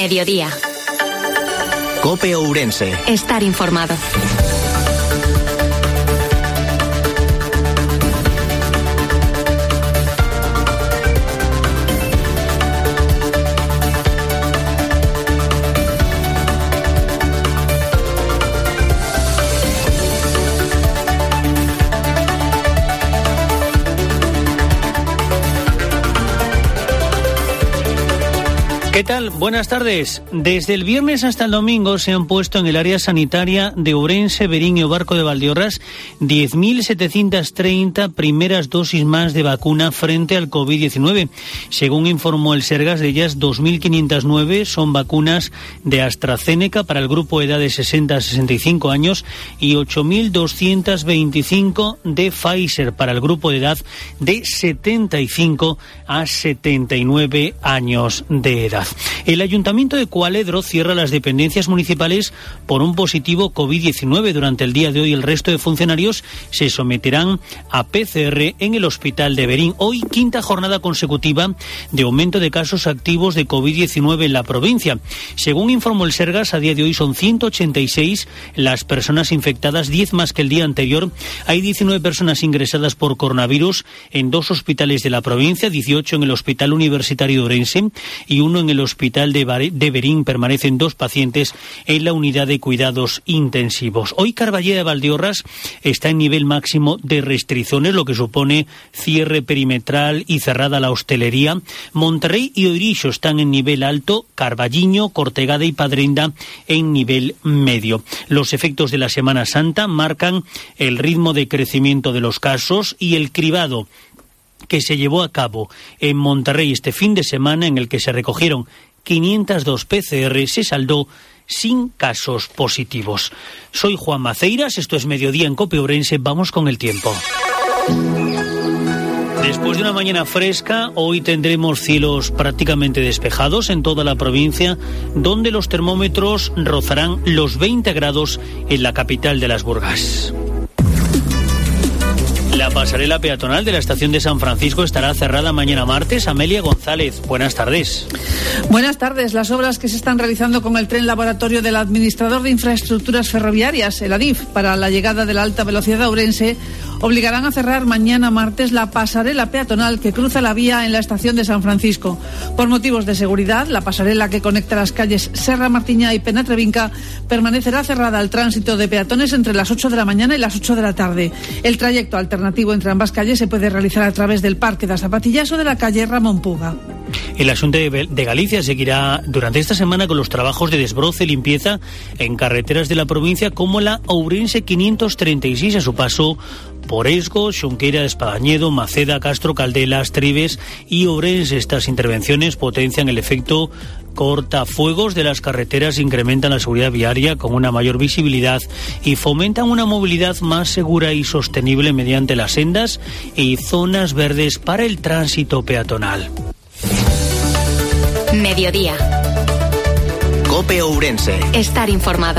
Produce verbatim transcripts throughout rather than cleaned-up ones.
Mediodía. COPE Ourense. Estar informado. ¿Qué tal? Buenas tardes. Desde el viernes hasta el domingo se han puesto en el área sanitaria de Ourense, Verín y Obarco de Valdeorras diez mil setecientas treinta primeras dosis más de vacuna frente al covid diecinueve. Según informó el Sergas, de ellas dos mil quinientas nueve son vacunas de AstraZeneca para el grupo de edad de sesenta a sesenta y cinco años y ocho mil doscientas veinticinco de Pfizer para el grupo de edad de setenta y cinco a setenta y nueve años de edad. El Ayuntamiento de Cualedro cierra las dependencias municipales por un positivo covid diecinueve. Durante el día de hoy el resto de funcionarios se someterán a P C R en el Hospital de Verín. Hoy, quinta jornada consecutiva de aumento de casos activos de covid diecinueve en la provincia. Según informó el Sergas, a día de hoy son ciento ochenta y seis las personas infectadas, diez más que el día anterior. Hay diecinueve personas ingresadas por coronavirus en dos hospitales de la provincia, dieciocho en el Hospital Universitario de Ourense y uno en el Hospital de, Bar- de Verín. Permanecen dos pacientes en la unidad de cuidados intensivos. Hoy Carballeda de Valdeorras está en nivel máximo de restricciones, lo que supone cierre perimetral y cerrada la hostelería. Monterrey y Oirixo están en nivel alto, Carballiño, Cortegada y Padrenda en nivel medio. Los efectos de la Semana Santa marcan el ritmo de crecimiento de los casos y el cribado que se llevó a cabo en Monterrey este fin de semana, en el que se recogieron quinientas dos P C R, se saldó sin casos positivos. Soy Juan Maceiras, esto es Mediodía en COPE Ourense. Vamos con el tiempo. Después de una mañana fresca, hoy tendremos cielos prácticamente despejados en toda la provincia, donde los termómetros rozarán los veinte grados en la capital de las Burgas. La pasarela peatonal de la estación de San Francisco estará cerrada mañana martes. Amelia González, buenas tardes. Buenas tardes. Las obras que se están realizando con el tren laboratorio del Administrador de Infraestructuras Ferroviarias, el ADIF, para la llegada de la alta velocidad a Ourense, obligarán a cerrar mañana martes la pasarela peatonal que cruza la vía en la estación de San Francisco. Por motivos de seguridad, la pasarela que conecta las calles Serra Martiñá y Penatrevinca permanecerá cerrada al tránsito de peatones entre las ocho de la mañana y las ocho de la tarde. El trayecto alternativo entre ambas calles se puede realizar a través del Parque das Zapatillas o de la calle Ramón Puga. El Asunto de Galicia seguirá durante esta semana con los trabajos de desbroce y limpieza en carreteras de la provincia, como la Ourense quinientos treinta y seis a su paso por Esgo, Xunqueira de Espadañedo, Maceda, Castro, Caldelas, Tribes y Ourense. Estas intervenciones potencian el efecto cortafuegos de las carreteras, incrementan la seguridad viaria con una mayor visibilidad y fomentan una movilidad más segura y sostenible mediante las sendas y zonas verdes para el tránsito peatonal. Mediodía. COPE Ourense. Estar informado.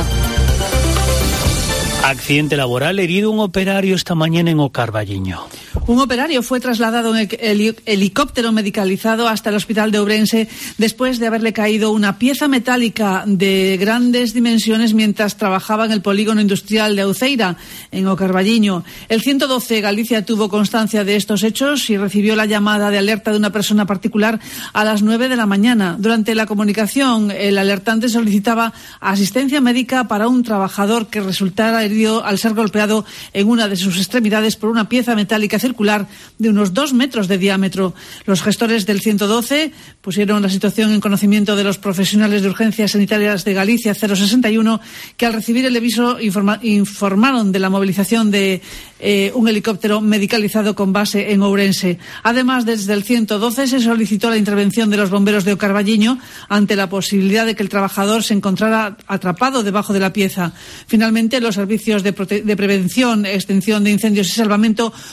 Accidente laboral, herido un operario esta mañana en O Carballiño. Un operario fue trasladado en el helicóptero medicalizado hasta el hospital de Ourense después de haberle caído una pieza metálica de grandes dimensiones mientras trabajaba en el polígono industrial de Auceira, en O Carballiño. El ciento doce Galicia tuvo constancia de estos hechos y recibió la llamada de alerta de una persona particular a las nueve de la mañana. Durante la comunicación, el alertante solicitaba asistencia médica para un trabajador que resultara herido al ser golpeado en una de sus extremidades por una pieza metálica circular de unos dos metros de diámetro. Los gestores del ciento doce pusieron la situación en conocimiento de los profesionales de urgencias sanitarias de Galicia cero sesenta y uno, que al recibir el aviso informa- informaron de la movilización de eh, un helicóptero medicalizado con base en Ourense. Además, desde el ciento doce se solicitó la intervención de los bomberos de O Carballiño ante la posibilidad de que el trabajador se encontrara atrapado debajo de la pieza. Finalmente, los servicios de, prote- de prevención, extinción de incendios y salvamento confirmaron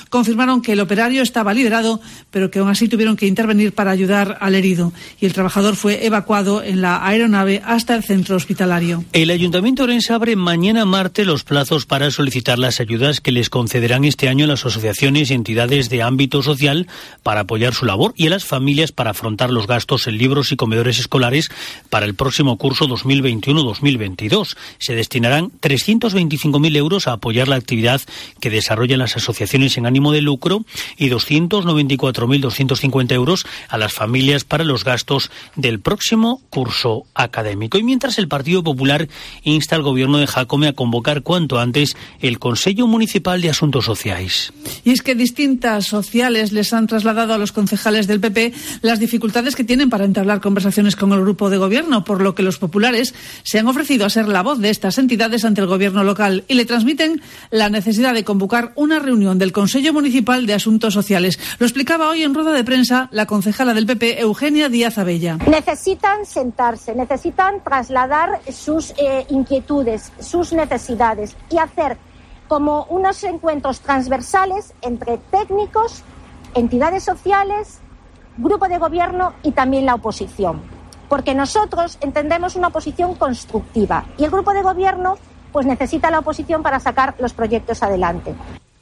confirmaron que el operario estaba liberado, pero que aún así tuvieron que intervenir para ayudar al herido. Y el trabajador fue evacuado en la aeronave hasta el centro hospitalario. El Ayuntamiento de Ourense abre mañana martes los plazos para solicitar las ayudas que les concederán este año las asociaciones y entidades de ámbito social para apoyar su labor y a las familias para afrontar los gastos en libros y comedores escolares para el próximo curso dos mil veintiuno dos mil veintidós. Se destinarán trescientos veinticinco mil euros a apoyar la actividad que desarrollan las asociaciones en ánimo de lucro y doscientos noventa y cuatro mil doscientos cincuenta euros a las familias para los gastos del próximo curso académico. Y mientras el Partido Popular insta al Gobierno de Jácome a convocar cuanto antes el Consejo Municipal de Asuntos Sociales. Y es que distintas sociales les han trasladado a los concejales del P P las dificultades que tienen para entablar conversaciones con el grupo de gobierno, por lo que los populares se han ofrecido a ser la voz de estas entidades ante el gobierno local y le transmiten la necesidad de convocar una reunión del Consejo Municipal de Asuntos Sociales. Lo explicaba hoy en rueda de prensa la concejala del P P, Eugenia Díaz Abella. Necesitan sentarse, necesitan trasladar sus eh, inquietudes, sus necesidades y hacer como unos encuentros transversales entre técnicos, entidades sociales, grupo de gobierno y también la oposición. Porque nosotros entendemos una oposición constructiva y el grupo de gobierno pues necesita la oposición para sacar los proyectos adelante.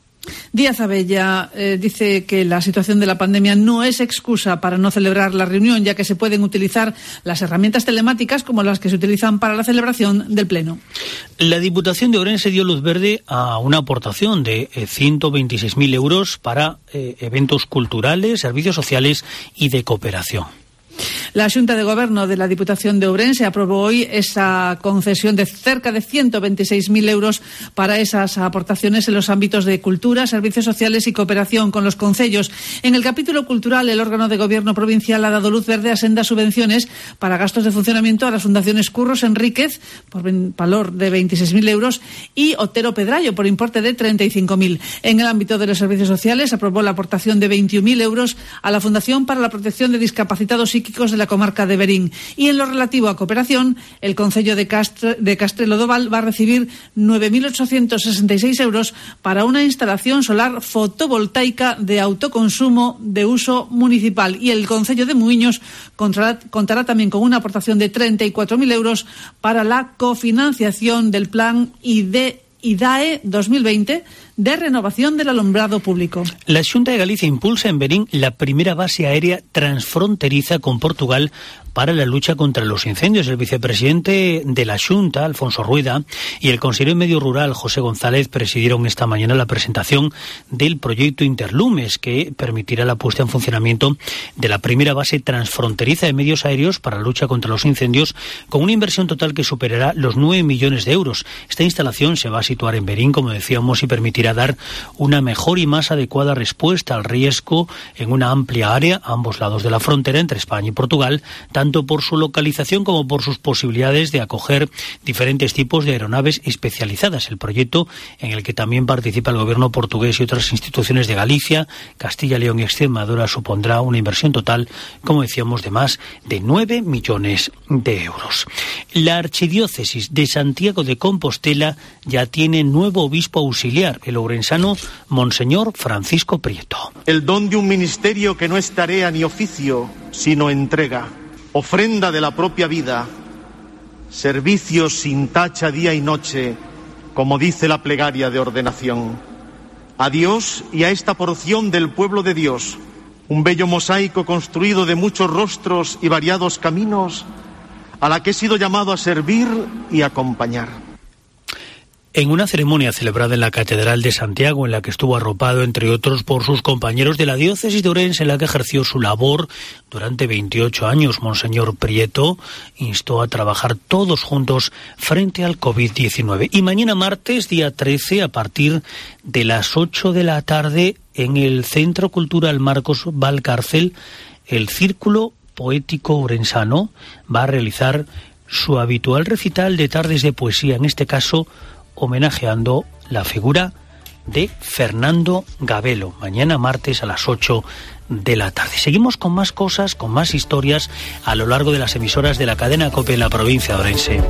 Díaz Abella eh, dice que la situación de la pandemia no es excusa para no celebrar la reunión, ya que se pueden utilizar las herramientas telemáticas como las que se utilizan para la celebración del Pleno. La Diputación de Ourense dio luz verde a una aportación de eh, ciento veintiséis mil euros para eh, eventos culturales, servicios sociales y de cooperación. La Xunta de Gobierno de la Diputación de Ourense aprobó hoy esa concesión de cerca de ciento veintiséis mil euros para esas aportaciones en los ámbitos de cultura, servicios sociales y cooperación con los concellos. En el capítulo cultural, el órgano de gobierno provincial ha dado luz verde a sendas subvenciones para gastos de funcionamiento a las fundaciones Curros Enríquez, por valor de veintiséis mil euros, y Otero Pedrayo, por importe de treinta y cinco mil. En el ámbito de los servicios sociales, aprobó la aportación de veintiún mil euros a la Fundación para la Protección de Discapacitados Psíquicos de la comarca de Berín. Y en lo relativo a cooperación, el concello de, Castre, de Castrelo do Val va a recibir nueve mil ochocientos sesenta y seis euros para una instalación solar fotovoltaica de autoconsumo de uso municipal. Y el concello de Muiños contará, contará también con una aportación de treinta y cuatro mil euros para la cofinanciación del plan I D E, I D A E dos mil veinte de renovación del alumbrado público. La Xunta de Galicia impulsa en Berín la primera base aérea transfronteriza con Portugal para la lucha contra los incendios. El vicepresidente de la Xunta, Alfonso Rueda, y el consejero de Medio Rural, José González, presidieron esta mañana la presentación del proyecto Interlumes, que permitirá la puesta en funcionamiento de la primera base transfronteriza de medios aéreos para la lucha contra los incendios, con una inversión total que superará los nueve millones de euros. Esta instalación se va a situar en Berín, como decíamos, y permitirá dar una mejor y más adecuada respuesta al riesgo en una amplia área a ambos lados de la frontera entre España y Portugal, tanto por su localización como por sus posibilidades de acoger diferentes tipos de aeronaves especializadas. El proyecto, en el que también participa el gobierno portugués y otras instituciones de Galicia, Castilla, León y Extremadura, supondrá una inversión total, como decíamos, de más de nueve millones de euros. La Archidiócesis de Santiago de Compostela ya tiene nuevo obispo auxiliar, el ourensano Monseñor Francisco Prieto. El don de un ministerio que no es tarea ni oficio, sino entrega, ofrenda de la propia vida, servicio sin tacha día y noche, como dice la plegaria de ordenación. A Dios y a esta porción del pueblo de Dios, un bello mosaico construido de muchos rostros y variados caminos, a la que he sido llamado a servir y acompañar. En una ceremonia celebrada en la Catedral de Santiago, en la que estuvo arropado, entre otros, por sus compañeros de la diócesis de Ourense, en la que ejerció su labor durante veintiocho años, Monseñor Prieto instó a trabajar todos juntos frente al COVID diecinueve. Y mañana martes, día trece, a partir de las ocho de la tarde, en el Centro Cultural Marcos Valcárcel, el Círculo Poético Ourensano va a realizar su habitual recital de tardes de poesía, en este caso homenajeando la figura de Fernando Gabelo, mañana martes a las ocho de la tarde. Seguimos con más cosas, con más historias a lo largo de las emisoras de la cadena COPE en la provincia de Ourense.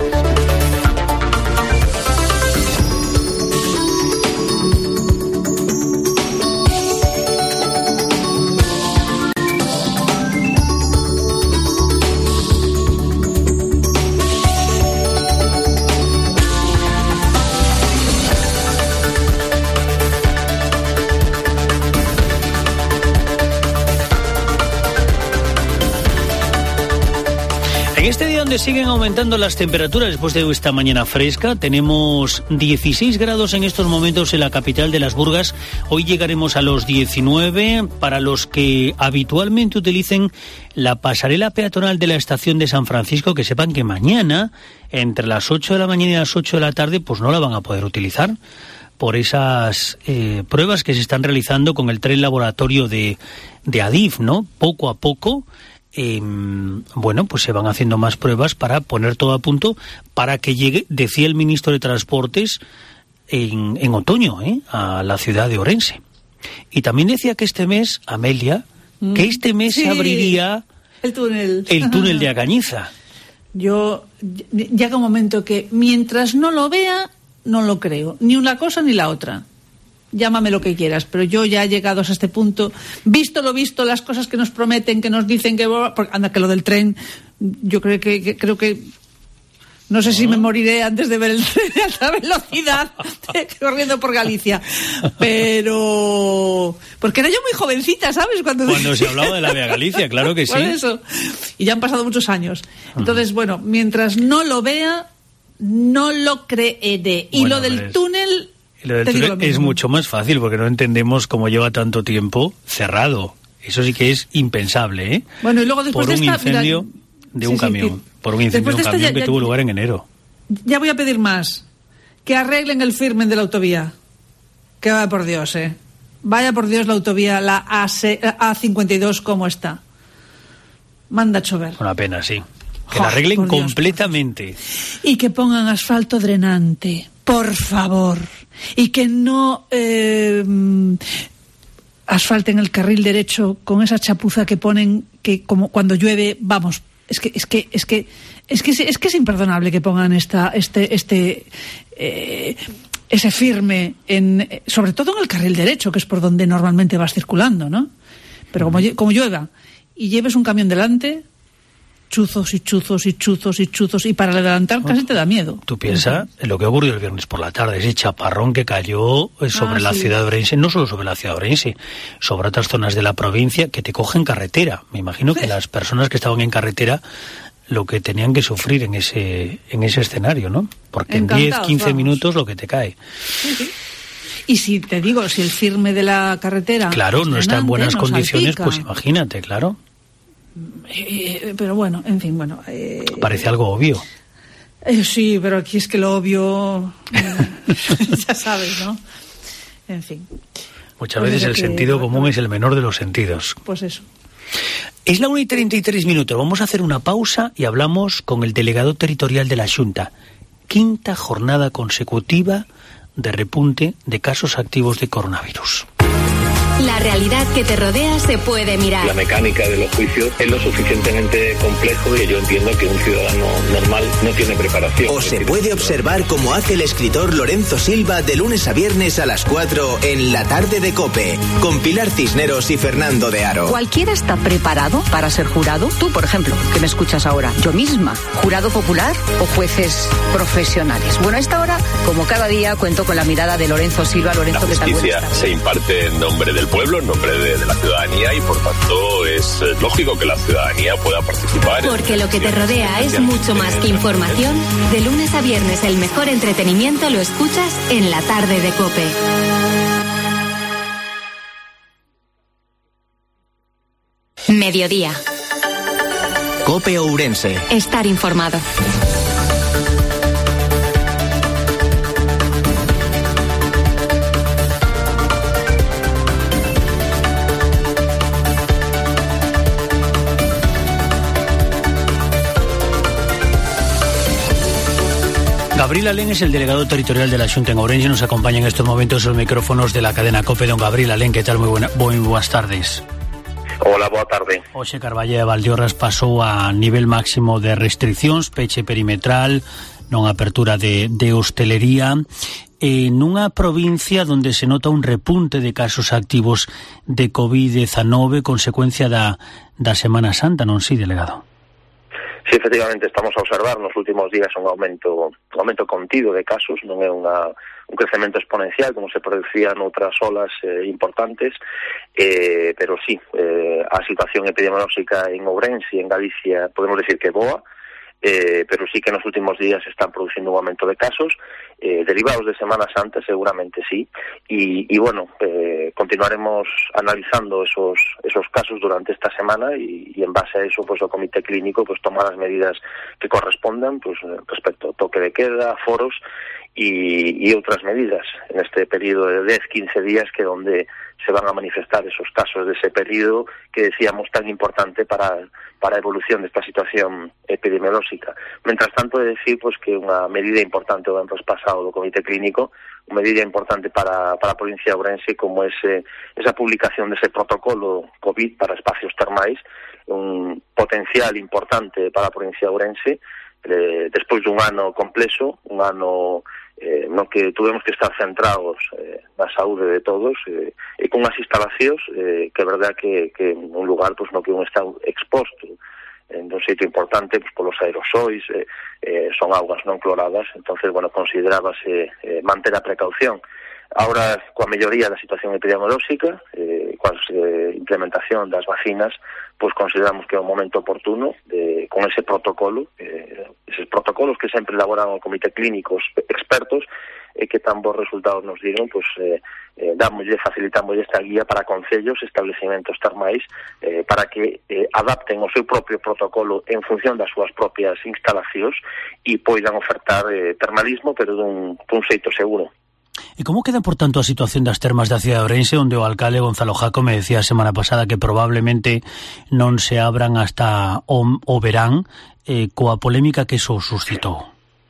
Galicia, donde siguen aumentando las temperaturas después de esta mañana fresca. Tenemos dieciséis grados en estos momentos en la capital de Las Burgas. Hoy llegaremos a los diecinueve. Para los que habitualmente utilicen la pasarela peatonal de la estación de San Francisco, que sepan que mañana, entre las ocho de la mañana y las ocho de la tarde, pues no la van a poder utilizar por esas eh, pruebas que se están realizando con el tren laboratorio de, de Adif, ¿no? Poco a poco. Eh, bueno, pues se van haciendo más pruebas para poner todo a punto para que llegue, decía el ministro de Transportes, en, en otoño, ¿eh? a la ciudad de Ourense. Y también decía que este mes, Amelia, mm. que este mes sí, se abriría el túnel, el túnel de Agañiza. Yo, llega un momento que mientras no lo vea, no lo creo, ni una cosa ni la otra. Llámame lo que quieras, pero yo ya he llegado hasta este punto, visto lo visto, las cosas que nos prometen, que nos dicen que... Porque, anda, que lo del tren, yo creo que, que creo que... No sé si me moriré antes de ver el tren a alta velocidad corriendo por Galicia. Pero... Porque era yo muy jovencita, ¿sabes? Cuando, Cuando se hablaba de la Vía Galicia, claro que sí. Por eso. Y ya han pasado muchos años. Entonces, bueno, mientras no lo vea, no lo creeré. Y bueno, lo del pues... túnel... Lo del túnel es mucho más fácil porque no entendemos cómo lleva tanto tiempo cerrado. Eso sí que es impensable, ¿eh? Bueno, y luego después por un de esta, incendio mira, de un sí, camión, sí, sí. por un incendio de un camión ya, que ya, tuvo lugar en enero. Ya voy a pedir más, que arreglen el firmen de la autovía. Que vaya por Dios, ¿eh? Vaya por Dios la autovía, la A cincuenta y dos, ¿cómo está? Manda a chover. Una pena, sí. Que la arreglen Dios, completamente. Y que pongan asfalto drenante, por favor. Y que no eh, asfalten el carril derecho con esa chapuza que ponen, que como cuando llueve, vamos, es que es que es que es que es que es imperdonable que pongan esta este este eh, ese firme en, sobre todo en el carril derecho, que es por donde normalmente vas circulando, ¿no? Pero como como llueva y lleves un camión delante, chuzos y chuzos y chuzos y chuzos, y para adelantar casi te da miedo. Tú piensas en lo que ocurrió el viernes por la tarde, ese chaparrón que cayó sobre ah, la sí. ciudad de Ourense, no solo sobre la ciudad de Ourense, sobre otras zonas de la provincia que te cogen carretera. Me imagino que las personas que estaban en carretera lo que tenían que sufrir en ese en ese escenario, ¿no? Porque en diez, quince vamos. minutos lo que te cae. Sí, sí. Y si te digo, si el firme de la carretera... Claro, no está en buenas condiciones, salpica. Pues imagínate, claro. Eh, pero bueno, en fin, bueno... Eh, Parece algo obvio. Eh, sí, pero aquí es que lo obvio... Eh, ya sabes, ¿no? En fin. Muchas pues veces el que, sentido común es el menor de los sentidos. Pues eso. Es la una y treinta y tres minutos. Vamos a hacer una pausa y hablamos con el delegado territorial de la Xunta. Quinta jornada consecutiva de repunte de casos activos de coronavirus. La realidad que te rodea se puede mirar. La mecánica de los juicios es lo suficientemente complejo y yo entiendo que un ciudadano normal no tiene preparación. O se puede observar como hace el escritor Lorenzo Silva de lunes a viernes a las cuatro en La Tarde de COPE, con Pilar Cisneros y Fernando de Aro. ¿Cualquiera está preparado para ser jurado? Tú, por ejemplo, que me escuchas ahora, yo misma, ¿jurado popular o jueces profesionales? Bueno, a esta hora, como cada día, cuento con la mirada de Lorenzo Silva. Lorenzo, la justicia se imparte en nombre del pueblo, en nombre de, de la ciudadanía, y por tanto es eh, lógico que la ciudadanía pueda participar. Porque lo que te rodea es mucho más que información. De lunes a viernes el mejor entretenimiento lo escuchas en La Tarde de COPE. Mediodía. COPE Ourense. Estar informado. Gabriel Alén es el delegado territorial de la Xunta en Ourense. Nos acompaña en estos momentos los micrófonos de la cadena COPE. Don Gabriel Alén, ¿qué tal? Muy, buena, muy buenas tardes. Hola, boa tarde. Hoxe Carballo de Valdeorras pasou a nivel máximo de restriccións, peche perimetral, non apertura de, de hostelería, e nunha provincia onde se nota un repunte de casos activos de covid diecinueve, consecuencia da, da Semana Santa, non si, delegado? Sí, efectivamente, estamos a observar nos últimos días un aumento un aumento contido de casos, non é unha, un crecemento exponencial como se producía noutras olas eh, importantes, eh, pero sí, eh, a situación epidemiolóxica en Ourense e en Galicia podemos decir que é boa, eh, pero sí que nos últimos días se están producindo un aumento de casos, eh, derivados de Semana Santa seguramente sí, y, y bueno, eh, continuaremos analizando esos esos casos durante esta semana y, y en base a eso pues el comité clínico pues toma las medidas que correspondan pues respecto a toque de queda, foros y, y otras medidas en este periodo de diez a quince días que donde se van a manifestar esos casos de ese periodo que decíamos tan importante para para a evolución desta situación epidemiolóxica. Mientras tanto, é decir pues, que unha medida importante o ano pasado do Comité Clínico, unha medida importante para, para a provincia de Ourense, como ese, esa publicación dese protocolo COVID para espacios termais, un potencial importante para a provincia de Ourense, eh, despois dun ano complexo, un ano eh, no que tuvemos que estar centrados eh, na saúde de todos eh, e con as instalacións eh, que é verdad que, que un lugar pues, no que un está exposto en un sitio importante pues, polos aerosois eh, eh, son augas non cloradas, entonces bueno, considerábase eh, manter a precaución. Ahora, coa melloría da situación epidemiolóxica, eh, coa eh, implementación das vacinas, pois consideramos que é un momento oportuno de, con ese protocolo, eh, eses protocolos que sempre elaboran o Comité Clínico expertos e que tan bons resultados nos digan, pois eh, eh, dámoslle, facilitámoslle esta guía para concellos, establecimentos termais, eh, para que eh, adapten o seu propio protocolo en función das súas propias instalacións e poidan ofertar eh, termalismo, pero dun, dun xeito seguro. E como queda, por tanto, a situación das termas da cidade de Ourense, onde o alcalde Gonzalo Jaco me decía a semana pasada que probablemente non se abran hasta o, o verán, eh, coa polémica que iso suscitou?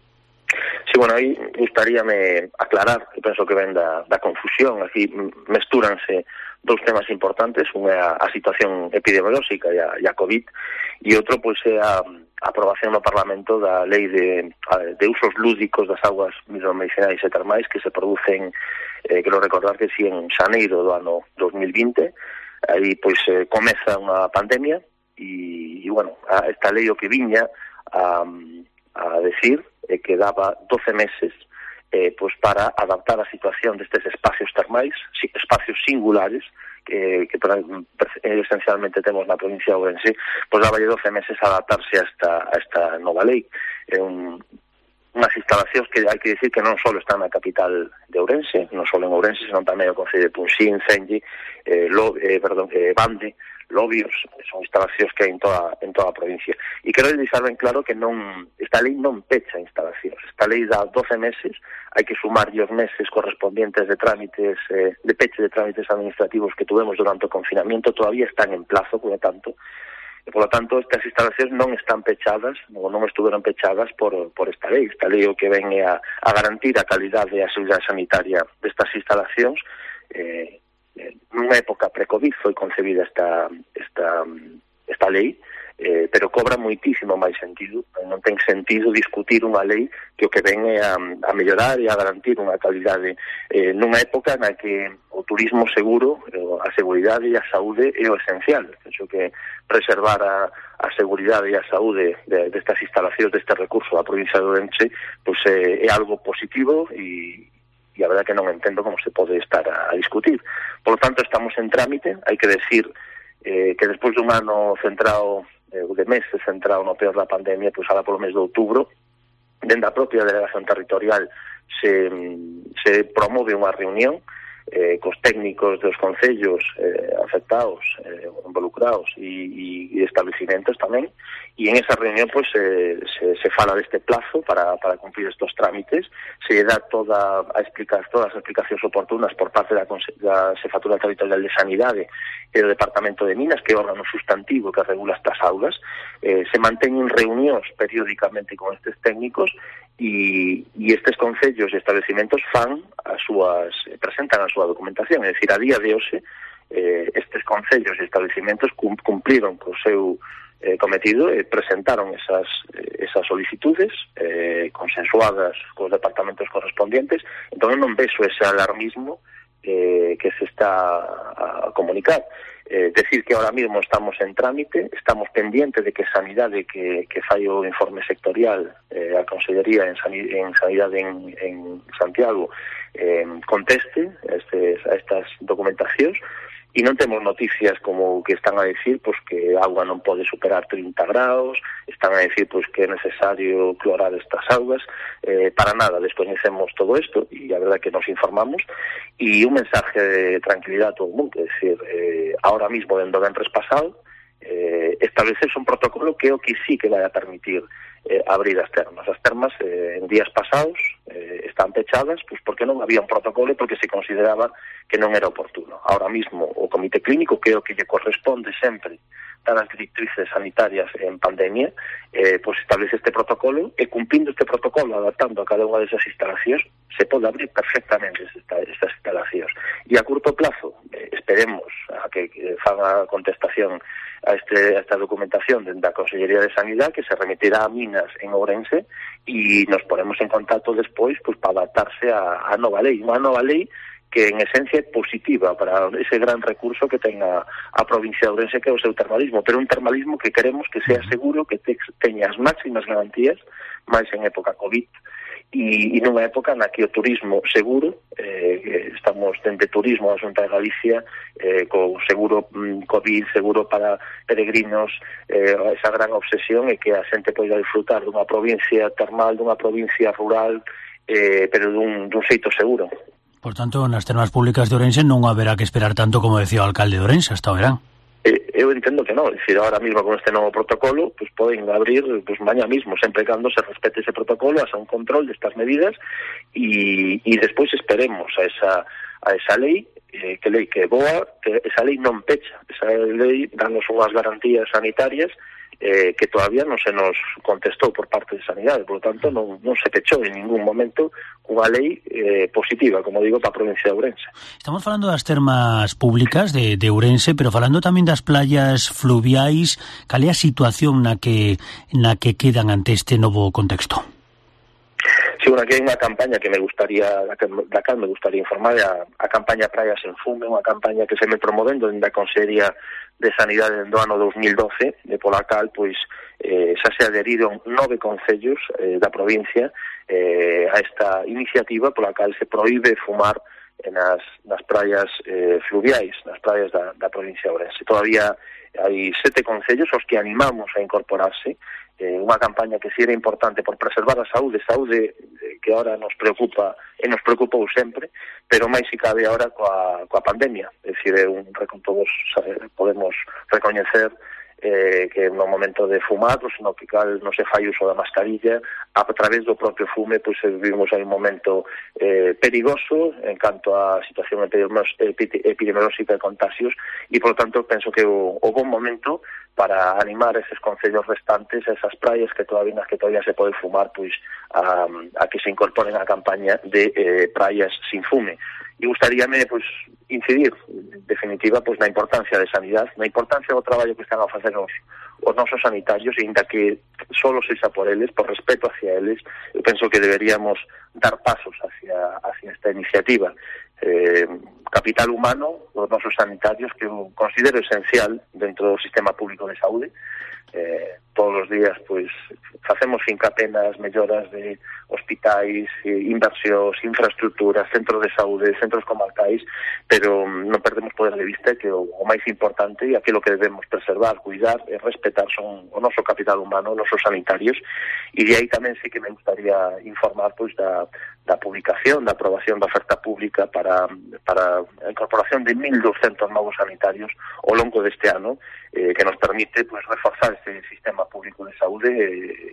Sí, bueno, aí gustaríame aclarar, que penso que ven da, da confusión, aquí mestúranse dous temas importantes, unha é a, a situación epidemiolóxica e a, e a COVID, e outro, pois, é a aprobación no Parlamento da lei de, de usos lúdicos das augas hidromedicinais e termais que se producen, eh, quero recordar que si en xaneiro do ano dos mil vinte, aí pois eh, comeza unha pandemia e, e bueno, a, esta lei o que viña a, a decir é que daba doce meses eh, pois para adaptar a situación destes espacios termais, espacios singulares, que, que esencialmente temos na provincia de Ourense, pois daba doce meses a adaptarse a esta, a esta nova lei. É un, unhas instalacións que hai que dicir que non só están na capital de Ourense, non só en Ourense, senón tamén o concello de Punxín, Cenlle, eh, Lo, eh, perdón, eh, Bande, Lobios, son instalacións que hai en toda, en toda a provincia. E quero deixar ben claro que non esta lei non pecha instalacións. Esta lei dá doce meses, hai que sumar os meses correspondientes de trámites, eh, de peche de trámites administrativos que tuvemos durante o confinamiento, todavía están en plazo, por lo tanto, e por lo tanto estas instalacións non están pechadas, non, non estuveron pechadas por, por esta lei. Esta lei o que ven é a, a garantir a calidade e a seguridade sanitaria destas instalacións. eh, nunha época pre-COVID foi concebida esta, esta, esta lei, eh, pero cobra moitísimo máis sentido. Non ten sentido discutir unha lei que o que ven é a, a mellorar e a garantir unha calidade eh, nunha época na que o turismo seguro, a seguridade e a saúde é o esencial. Penso que preservar a, a seguridade e a saúde de, destas instalacións, deste recurso da provincia de Ourense, pois é, é algo positivo e e a verdade que non entendo como se pode estar a, a discutir. Por lo tanto, estamos en trámite, hai que decir eh, que despois dun ano centrado, eh, de meses centrado no peor da pandemia, pois ahora polo mes de outubro, dende a propia delegación territorial se, se promove unha reunión eh, cos técnicos dos concellos eh, afectados, eh, involucrados e, e establecimentos tamén, e en esa reunión pues, eh, se, se fala deste plazo para, para cumplir estos trámites, se dá toda a explicar, todas as explicacións oportunas por parte da, da Xefatura Territorial de Sanidade e do Departamento de Minas, que é o órgano sustantivo que regula estas augas, eh, se manteñen reunións periódicamente con estes técnicos e, e estes concellos e establecimentos fan as súas, presentan a súa documentación, é dicir, a día de hoxe eh, estes concellos e establecimentos cumpliron co seu eh, cometido e presentaron esas, esas solicitudes eh, consensuadas cos departamentos correspondientes. Entón non vexo ese alarmismo eh, que se está a comunicar. Eh, decir que ahora mismo estamos en trámite, estamos pendientes de que Sanidade que, que fai o informe sectorial, eh, a Consellería en, Sanidade en, Sanidade en, en Santiago, eh, conteste a, estes, a estas documentacións, e non temos noticias como que están a decir pois que a auga non pode superar trinta graus, están a decir pois que é necesario clorar estas augas, eh, para nada, descoñecemos todo isto e a verdade que nos informamos, e un mensaje de tranquilidade a todo o mundo, é dicir, eh, ahora mismo dentro do venres pasado eh, establecerse un protocolo que é o que sí que vai a permitir eh, abrir as termas. As termas eh, en días pasados eh, están pechadas pois porque non había un protocolo e porque se consideraba que non era oportuno. Ahora mismo o Comité Clínico, que é o que lle corresponde sempre dar as directrices sanitarias en pandemia, eh, pois establece este protocolo e cumplindo este protocolo, adaptando a cada unha desas instalacións, se pode abrir perfectamente estas instalacións. E a curto plazo, eh, esperemos a que, que faga contestación a, este, a esta documentación da Consellería de Sanidade, que se remitirá a Minas en Ourense, e nos ponemos en contacto despois pois, para adaptarse a, a nova lei, unha nova lei que en esencia é positiva para ese gran recurso que ten a, a provincia de Ourense, que é o seu termalismo, pero un termalismo que queremos que sea seguro, que te, teña as máximas garantías, máis en época COVID, e, e nunha época na que o turismo seguro, eh, estamos dende turismo a Xunta de Galicia, eh, co seguro mm, COVID, seguro para peregrinos, eh, esa gran obsesión é que a xente poida disfrutar dunha provincia termal, dunha provincia rural, eh, pero dun, dun xeito seguro. Por tanto, nas termas públicas de Ourense non haberá que esperar tanto como decía o alcalde de Ourense hasta o verán. Eh, eu entendo que non, é dicir, ahora mismo con este novo protocolo, pues poden abrir pues, mañá mismo, sempre cando se respete ese protocolo, haxa un control destas medidas e, e despois esperemos a esa, a esa lei, eh, que lei que é boa, que esa lei non pecha, esa lei danos unhas garantías sanitarias eh, que todavía non se nos contestou por parte de Sanidade, por lo tanto non, non se pechou en ningún momento unha lei eh, positiva, como digo, para a provincia de Ourense. Estamos falando das termas públicas de, de Ourense, pero falando tamén das playas fluviais, cal é a situación na que, na que quedan ante este novo contexto? Sí, bueno, aquí hai unha campaña que me gustaría, da, que, da cal me gustaría informar, a, a campaña Praias en Fume, unha campaña que se me promovendo dentro da Consellería de Sanidade do ano dos mil doce, de pola cal, pois, eh, xa se adheriron nove concellos eh, da provincia eh, a esta iniciativa pola cal se proíbe fumar nas, nas praias eh, fluviais, nas praias da, da provincia de Ourense. Todavía hai sete concellos aos que animamos a incorporarse, eh, unha campaña que si era importante por preservar a saúde, saúde eh, que ahora nos preocupa e nos preocupou sempre, pero máis se cabe ahora coa, coa pandemia. É dicir, é un todos podemos recoñecer eh, que no momento de fumar, pues, no que cal non se fai uso da mascarilla, a través do propio fume, pois pues, vivimos aí un momento eh, perigoso en canto a situación epidemiolóxica de contagios e, por lo tanto, penso que o, o bon momento para animar eses concellos restantes, esas praias que todavía nas que todavía se pode fumar, pois a, a que se incorporen á campaña de eh, praias sin fume. E gustaríame pois incidir, en definitiva, pois na importancia de sanidade, na importancia do traballo que están a facer os, os nosos sanitarios, e ainda que solo sexa por eles, por respeto hacia eles, eu penso que deberíamos dar pasos hacia, hacia esta iniciativa. Eh, capital humano dos nosos sanitarios que eu considero esencial dentro do sistema público de saúde. Eh, todos os días pois facemos fincapé nas melloras de hospitais, inversións, infraestructuras, centros de saúde, centros comarcais, pero non perdemos poder de vista que o, o máis importante e aquilo que debemos preservar, cuidar e respetar son o noso capital humano, os nosos sanitarios, e de aí tamén sí que me gustaría informar pois da, da publicación, da aprobación da oferta pública para, para a incorporación de mil doscientos novos sanitarios ao longo deste ano, eh, que nos permite pois reforzar este sistema público de saúde e,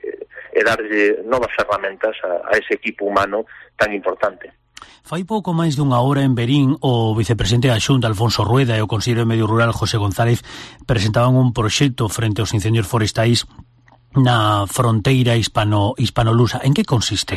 e darlle novas ferramentas a, a ese equipo humano tan importante. Fai pouco máis dunha hora en Verín o vicepresidente da Xunta, Alfonso Rueda, e o conselleiro de Medio Rural, José González, presentaban un proxecto frente aos incendios forestais na fronteira hispano, hispano-lusa. En que consiste?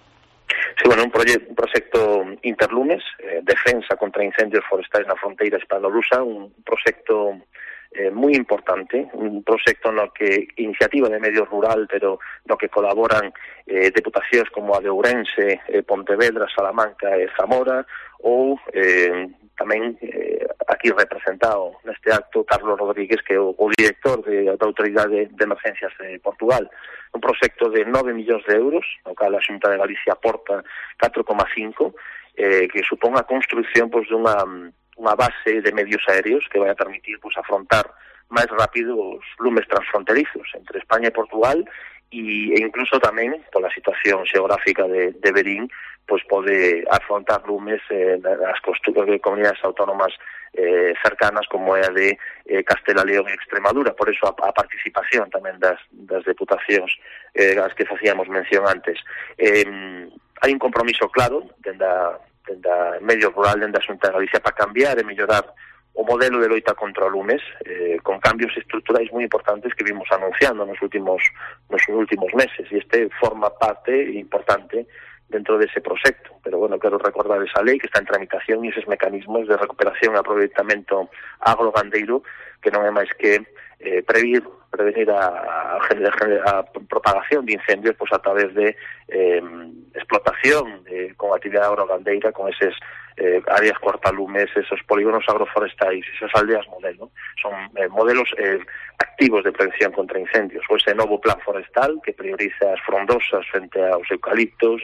Sí, bueno, un, proye- un proxecto interlumes, eh, defensa contra incendios forestais na fronteira hispano-lusa, un proxecto Eh, moi importante, un proxecto no que iniciativa de medio rural, pero no que colaboran eh, deputacións como a de Ourense, eh, Pontevedra, Salamanca e Zamora, ou eh, tamén eh, aquí representado neste acto Carlos Rodríguez, que é o, o director de, da Autoridade de Emergencias de Portugal. Un proxecto de nove millóns de euros, no cal a Xunta de Galicia aporta catro coma cinco, eh, que supón a construción pois, dunha unha base de medios aéreos que vai a permitir pues, afrontar máis rápido os lumes transfronterizos entre España e Portugal, e incluso tamén pola situación xeográfica de, de Verín, pois pode afrontar lumes eh, nas comunidades autónomas eh, cercanas como é a de eh, Castela León e Extremadura. Por eso a, a participación tamén das, das deputacións eh, as que facíamos mención antes. Eh, hai un compromiso claro dende a, dende a medio rural, dende a Xunta de Galicia, para cambiar e mellorar o modelo de loita contra lumes, eh, con cambios estruturais moi importantes que vimos anunciando nos últimos nos últimos meses, e este forma parte importante dentro dese proxecto. Pero, bueno, quero recordar esa lei que está en tramitación e eses mecanismos de recuperación e aproveitamento agrogandeiro, que non é máis que eh, previr, prevenir a, a, a propagación de incendios pues, a través de eh, explotación de, con actividade agrogandeira, con eses eh, áreas cortalumes, esos polígonos agroforestais, esas aldeas modelo. Son eh, modelos eh, activos de prevención contra incendios. O ese novo plan forestal que prioriza as frondosas frente aos eucaliptos,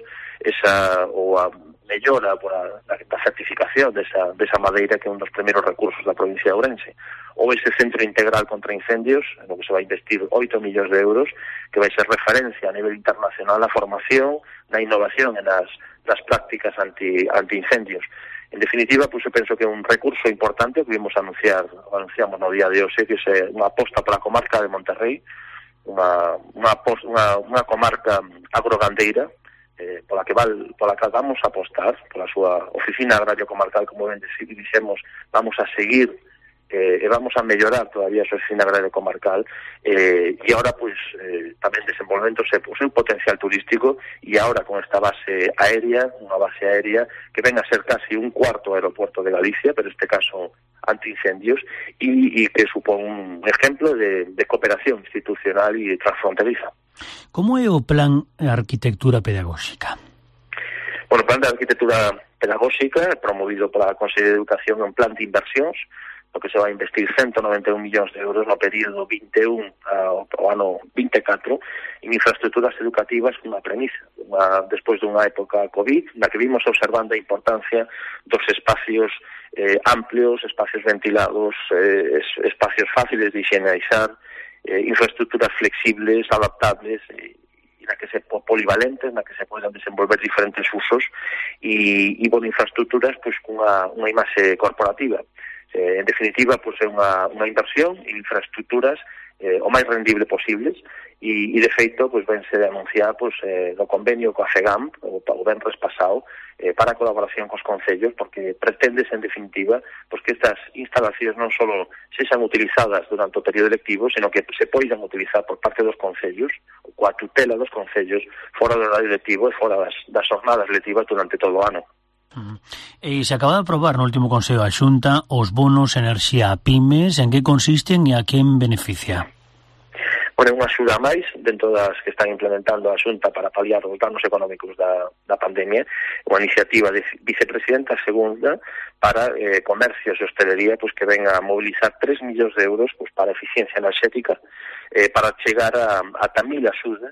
esa ou a mellora por a, a, a certificación desa, desa madeira, que é un dos primeiros recursos da provincia de Ourense. Ou ese centro integral contra incendios, no que se vai investir oito millóns de euros, que vai ser referencia a nivel internacional na formación, na innovación e nas, nas prácticas anti, anti-incendios. En definitiva, pues, eu penso que é un recurso importante que vimos anunciar, anunciamos no día de hoxe, que é unha aposta para a comarca de Monterrey, unha, unha, unha, unha comarca agrogandeira, eh, pola que val, pola que vamos a apostar, pola súa oficina agraria comarcal, como ben dixemos, vamos a seguir eh, e vamos a mellorar todavía a súa oficina agraria comarcal, eh, e agora, pues, eh, tamén desenvolvendo o seu potencial turístico, e agora con esta base aérea, unha base aérea que ven a ser casi un cuarto aeropuerto de Galicia, pero este caso antiincendios, e, e que supón un ejemplo de, de cooperación institucional e transfronteriza. Como é o plan Arquitectura Pedagóxica? Bueno, o plan de Arquitectura Pedagóxica, promovido pola Consellería de Educación, é un plan de inversións, no que se vai investir ciento noventa e un millóns de euros no período vinte e un ao, ao ano vinte e catro en infraestructuras educativas cunha premisa. Unha, despois dunha época COVID, na que vimos observando a importancia dos espacios eh, amplios, espacios ventilados, eh, es, espacios fáciles de higienizar, eh, infraestructuras flexibles, adaptables, eh, na que se polivalentes, na que se poden desenvolver diferentes usos, e, e bon, infraestructuras pues, cunha unha imaxe corporativa. Eh, en definitiva, pues, é unha, unha inversión en infraestructuras eh, o máis rendible posibles, e, e de feito, pues, vense de anunciar pues, eh, no convenio coa FEGAM, o, o venres pasado, eh, para a colaboración cos concellos, porque pretendes, en definitiva, pues, que estas instalacións non só sexan utilizadas durante o período electivo, sino que se poidan utilizar por parte dos concellos, coa tutela dos concellos, fora do horario lectivo e fora das, das jornadas lectivas durante todo o ano. Uh-huh. E se acaba de aprobar no último Consello da Xunta os bonos enerxía a pymes. En que consisten e a quen beneficia? Bueno, unha axuda máis dentro das que están implementando a Xunta para paliar os danos económicos da, da pandemia, unha iniciativa de vicepresidenta segunda para eh, comercios e hostelería, pues, que venga a mobilizar tres millóns de euros pues, para eficiencia enerxética, eh, para chegar a ata mil axudas,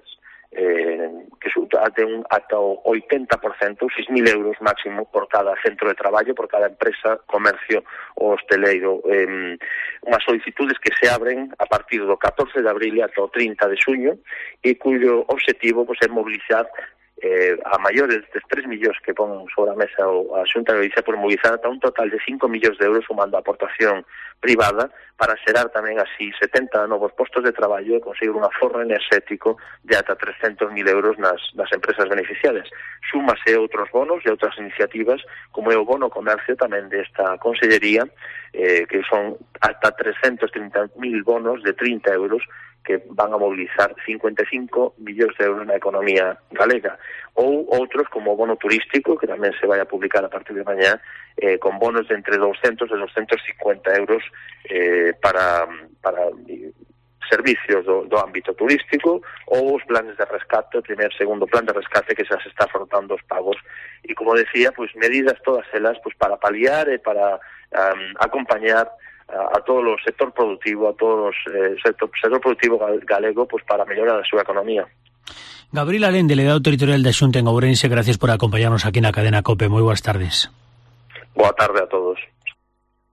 eh, que ate un ata o oitenta por cento, seis mil euros máximo por cada centro de traballo, por cada empresa, comercio ou hosteleiro. Eh, unhas solicitudes que se abren a partir do catorce de abril ata o trinta de xuño, e cuyo objetivo pues, é mobilizar eh, a maiores de tres millóns que pon sobre a mesa a Xunta de Galicia, por mobilizar ata un total de cinco millóns de euros, sumando a aportación privada, para xerar tamén así setenta novos postos de traballo e conseguir un aforro enerxético de ata trescentos mil euros nas, nas empresas beneficiadas. Súmase outros bonos e outras iniciativas, como é o bono comercio tamén desta Consellería, eh, que son ata trescentos trinta mil bonos de trinta euros, que van a mobilizar cincuenta e cinco millóns de euros na economía galega. Ou outros como o bono turístico, que tamén se vai a publicar a partir de mañá, eh, con bonos de entre doscientos e doscientos cincuenta euros eh, para, para servicios do, do ámbito turístico, ou os planes de rescate, o primer segundo plan de rescate que xa se está afrontando os pagos. E como decía, pues medidas todas elas pues, para paliar e para um, acompañar a, a todo o sector productivo, a todo o eh, sector, sector productivo galego, pues para mellorar a súa economía. Gabriel Alén, delegado territorial da Xunta en Ourense, gracias por acompañarnos aquí na cadena COPE. Moi boas tardes. Boa tarde a todos.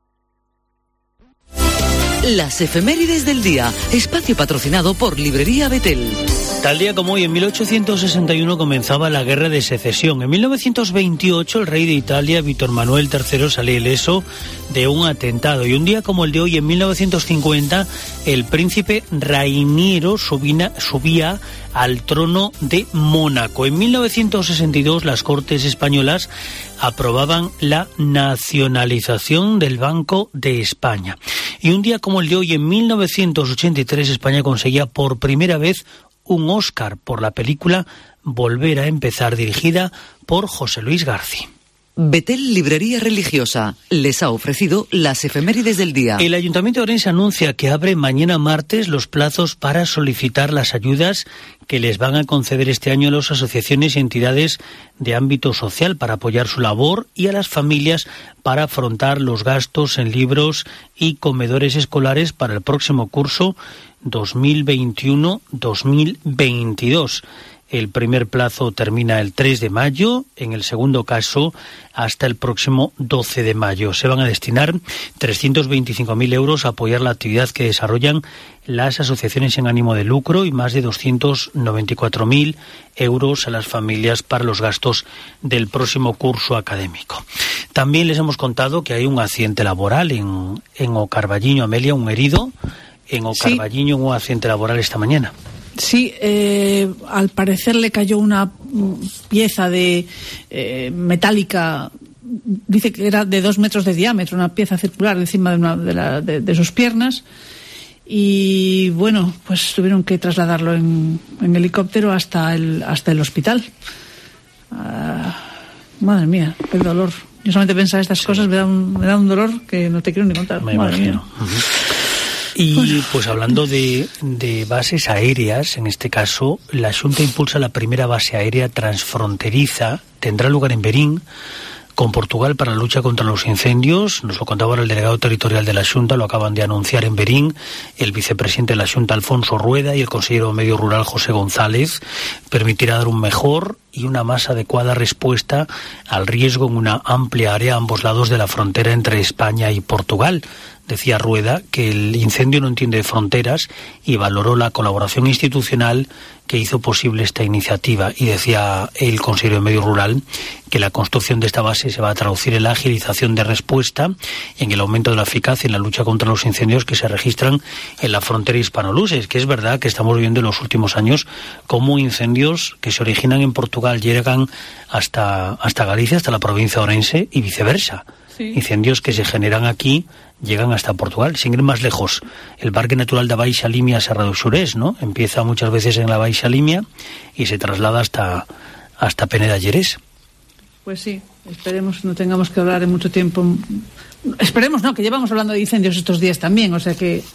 Las efemérides del día, espacio patrocinado por Librería Betel. Tal día como hoy, en mil ochocientos sesenta y uno, comenzaba la Guerra de Secesión. En mil novecientos veintiocho, el rey de Italia, Víctor Manuel tercero, salía ileso de un atentado. Y un día como el de hoy, en mil novecientos cincuenta, el príncipe Rainiero subina, subía al trono de Mónaco. En mil novecientos sesenta y dos, las Cortes españolas aprobaban la nacionalización del Banco de España. Y un día como el de hoy, en mil novecientos ochenta y tres, España conseguía por primera vez un Oscar por la película Volver a empezar, dirigida por José Luis García. Betel Librería Religiosa les ha ofrecido las efemérides del día. El Ayuntamiento de Orense anuncia que abre mañana martes los plazos para solicitar las ayudas que les van a conceder este año a las asociaciones y entidades de ámbito social para apoyar su labor, y a las familias para afrontar los gastos en libros y comedores escolares para el próximo curso dos mil veintiuno dos mil veintidós. El primer plazo termina el tres de mayo, en el segundo caso hasta el próximo doce de mayo. Se van a destinar trescientos veinticinco mil euros a apoyar la actividad que desarrollan las asociaciones sin ánimo de lucro y más de doscientos noventa y cuatro mil euros a las familias para los gastos del próximo curso académico. También les hemos contado que hay un accidente laboral en, en Ocarballiño, Amelia, un herido en Ocarballiño, sí. Un accidente laboral esta mañana. Sí, eh, al parecer le cayó una pieza de eh, metálica, dice que era de dos metros de diámetro, una pieza circular encima de, una, de, la, de, de sus piernas, y bueno, pues tuvieron que trasladarlo en, en helicóptero hasta el, hasta el hospital. Ah, madre mía, qué dolor. Yo solamente pensar estas sí. cosas me da, un, me da un dolor que no te quiero ni contar. Me madre imagino. Mía. Uh-huh. Y pues hablando de, de bases aéreas, en este caso, la Xunta impulsa la primera base aérea transfronteriza, tendrá lugar en Verín, con Portugal, para la lucha contra los incendios. Nos lo contaba el delegado territorial de la Xunta, lo acaban de anunciar en Verín, el vicepresidente de la Xunta, Alfonso Rueda, y el consejero de Medio Rural, José González. Permitirá dar un mejor y una más adecuada respuesta al riesgo en una amplia área a ambos lados de la frontera entre España y Portugal. Decía Rueda que el incendio no entiende de fronteras y valoró la colaboración institucional que hizo posible esta iniciativa. Y decía el consejero de Medio Rural que la construcción de esta base se va a traducir en la agilización de respuesta y en el aumento de la eficacia en la lucha contra los incendios que se registran en la frontera hispano-lusa. Es que es verdad que estamos viendo en los últimos años cómo incendios que se originan en Portugal llegan hasta, hasta Galicia, hasta la provincia de Orense y viceversa. Sí. Incendios que se generan aquí llegan hasta Portugal, sin ir más lejos. El Parque Natural de Baixa Limia Serra do Xurés, ¿no? Empieza muchas veces en la Baixa Limia y se traslada hasta, hasta Peneda Llerés. Pues sí, esperemos no tengamos que hablar en mucho tiempo. Esperemos, no, que llevamos hablando de incendios estos días también, o sea que...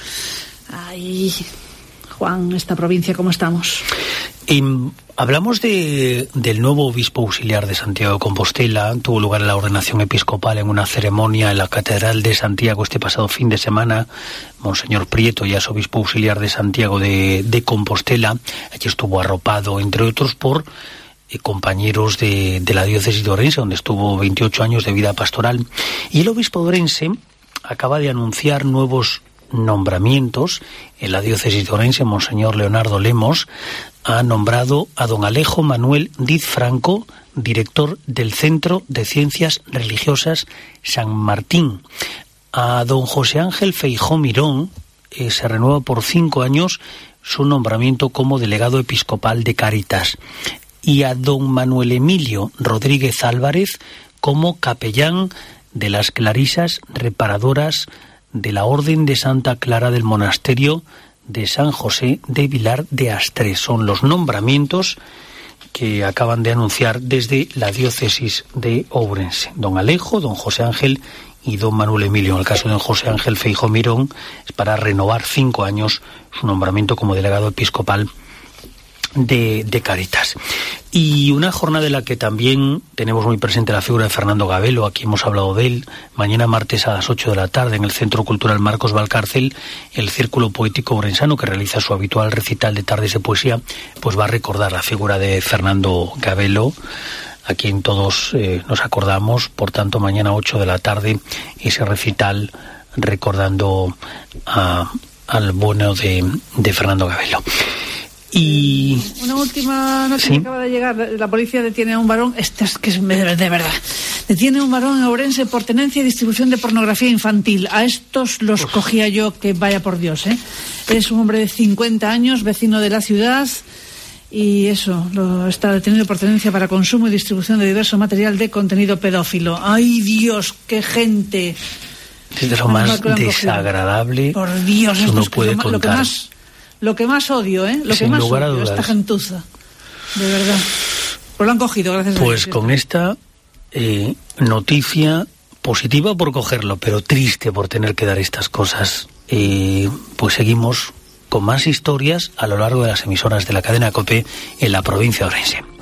Ay, Juan, esta provincia, ¿cómo estamos? Y hablamos de, del nuevo obispo auxiliar de Santiago de Compostela. Tuvo lugar la ordenación episcopal en una ceremonia en la Catedral de Santiago este pasado fin de semana. Monseñor Prieto, ya es obispo auxiliar de Santiago de, de Compostela. Allí estuvo arropado, entre otros, por eh, compañeros de, de la diócesis de Orense, donde estuvo veintiocho años de vida pastoral. Y el obispo de Orense acaba de anunciar nuevos nombramientos. En la diócesis de Orense, Monseñor Leonardo Lemos ha nombrado a don Alejo Manuel Diz Franco, director del Centro de Ciencias Religiosas San Martín. A don José Ángel Feijó Mirón eh, se renueva por cinco años su nombramiento como delegado episcopal de Cáritas. Y a don Manuel Emilio Rodríguez Álvarez como capellán de las Clarisas Reparadoras de la Orden de Santa Clara del Monasterio de San José de Vilar de Astres. Son los nombramientos que acaban de anunciar desde la diócesis de Ourense. Don Alejo, don José Ángel y don Manuel Emilio. En el caso de don José Ángel Feijó Mirón es para renovar cinco años su nombramiento como delegado episcopal de, de Cáritas. Y una jornada en la que también tenemos muy presente la figura de Fernando Gabelo. Aquí hemos hablado de él. Mañana martes a las ocho de la tarde en el Centro Cultural Marcos Valcárcel, el Círculo Poético Orensano, que realiza su habitual recital de tardes de poesía, pues va a recordar la figura de Fernando Gabelo, a quien todos eh, nos acordamos. Por tanto, mañana ocho de la tarde ese recital recordando a, al bueno de, de Fernando Gabelo. Y una última noticia ¿sí? que acaba de llegar. La policía detiene a un varón, este es que es de, de verdad, detiene a un varón en Ourense por tenencia y distribución de pornografía infantil. A estos los Uf. cogía yo, que vaya por Dios, ¿eh? Es un hombre de cincuenta años, vecino de la ciudad, y eso, lo está detenido por tenencia para consumo y distribución de diverso material de contenido pedófilo. ¡Ay, Dios, qué gente! Es de lo más desagradable. Por Dios, uno esto puede es lo, contar. lo que más Lo que más odio, ¿eh? Lo Sin que más lugar a odio, dudas. esta gentuza. De verdad. Pues lo han cogido, gracias pues a Dios. Pues con esta eh, noticia positiva por cogerlo, pero triste por tener que dar estas cosas, eh, pues seguimos con más historias a lo largo de las emisoras de la cadena COPE en la provincia de Ourense.